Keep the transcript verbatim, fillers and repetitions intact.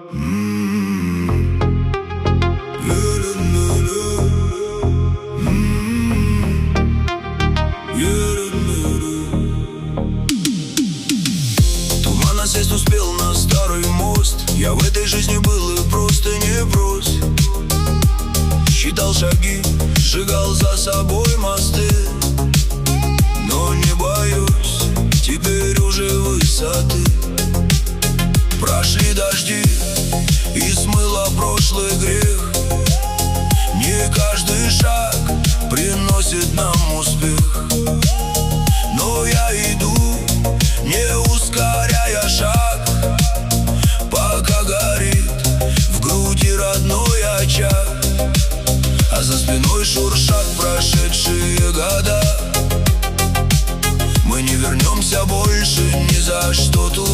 Туман осесть успел на старый мост. Я в этой жизни был и просто непрост. Считал шаги, сжигал за собой мосты, но не боюсь теперь уже высоты. Прошли дожди и смыло прошлый грех. Не каждый шаг приносит нам успех, но я иду, не ускоряя шаг, пока горит в груди родной очаг, а за спиной шуршат прошедшие года. Мы не вернемся больше ни за что туда.